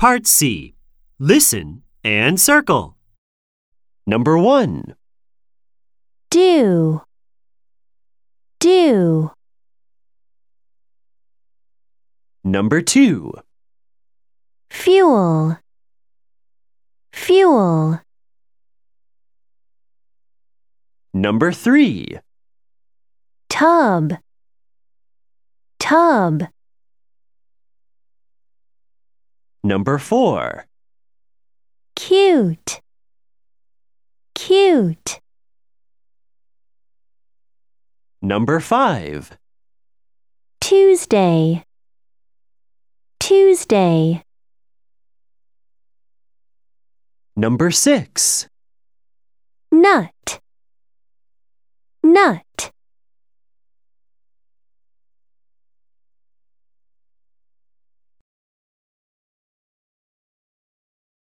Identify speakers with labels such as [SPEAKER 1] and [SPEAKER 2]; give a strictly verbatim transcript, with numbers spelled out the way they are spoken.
[SPEAKER 1] Part C. Listen and circle. Number one.
[SPEAKER 2] Do, do.
[SPEAKER 1] Number two.
[SPEAKER 2] Fuel, fuel.
[SPEAKER 1] Number three.
[SPEAKER 2] Tub, tub.
[SPEAKER 1] Number four.
[SPEAKER 2] Cute, cute.
[SPEAKER 1] Number five.
[SPEAKER 2] Tuesday, Tuesday.
[SPEAKER 1] Number six.
[SPEAKER 2] Nut, nut.